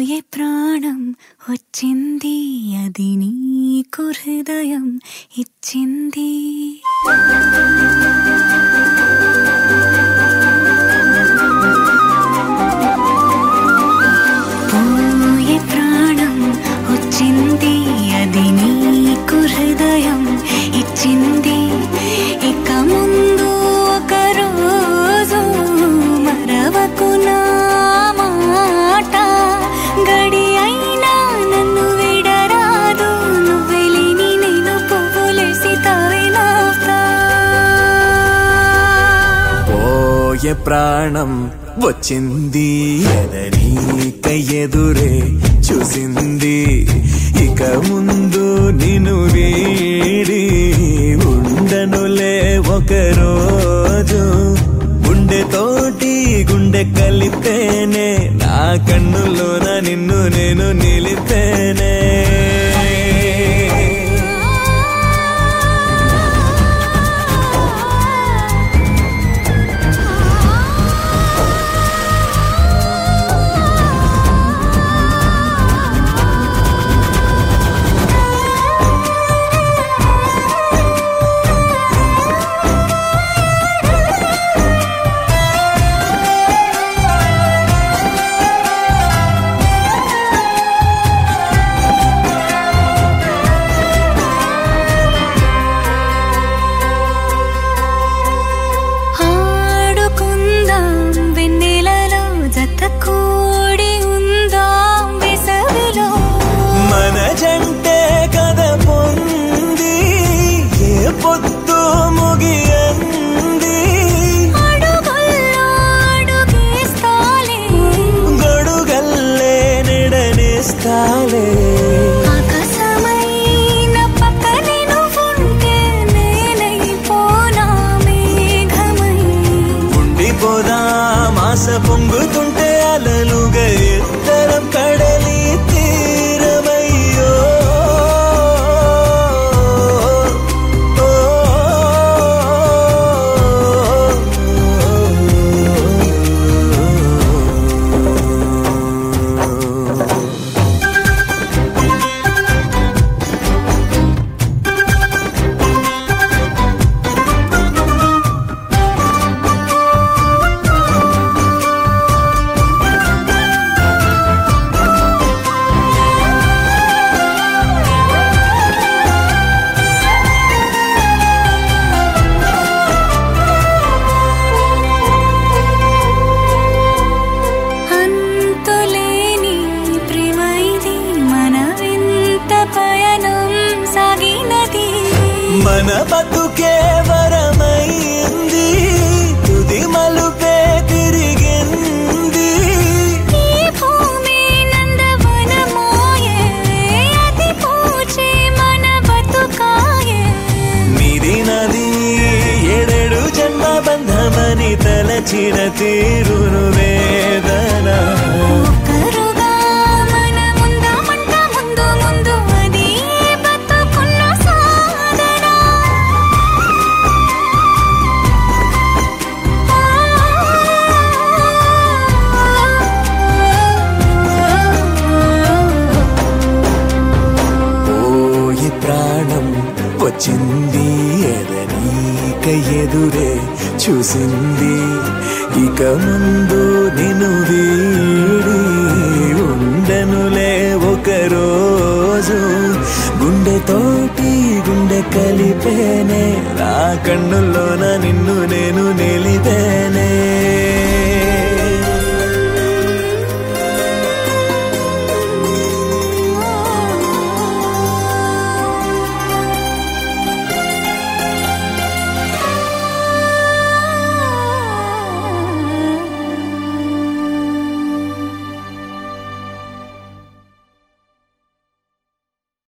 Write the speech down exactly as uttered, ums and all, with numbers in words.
పోయే ప్రాణం వచ్చింది, అది నీకు హృదయం ఇచ్చింది. పోయే ప్రాణం వచ్చింది, అది నీకు హృదయం ఇచ్చింది. ఇక ముందు ఒక రోజు మరవకు నా మాట, గడి అయినా నన్ను విడరాదు, నువ్వెలిని నేను పువ్వులేసి తావినావుతా. పోయే ప్రాణం వచ్చింది, ఎదరీక ఎదురే చూసింది. ఇక ముందు నిన్ను వీడి ఉండనులే ఒక రోజు, గుండె తోటి గుండె కలిపేనే, నా కన్నులోన నిన్ను నేను నిలిపేనే. మన జంటే కథ పొంది ఏ పొద్దు ముగియంది, గొడుగల్లే నెడనేస్తాలే. ఉండిపోదా మాస పొంగుతుంటే అలలుగా ఇద్దరం కడలి తీరమయ్యో. మన బతుకే వరమైంది, తుది మలుపే తిరిగింది. ఈ భూమి నందవనమోయే, అది పూచే మన బతుకాయే. మీది నది ఏడేడు జన్మ బంధమని తలచిన తీరును వేదన. వచ్చింది, ఎదరీక ఎదురే చూసింది. ఇక ముందు నిన్ను వీడి ఉండనులే ఒక రోజు, గుండె తోటి గుండె కలిపేనే, నా కన్నుల్లోన నిన్ను నేను నిలిపే.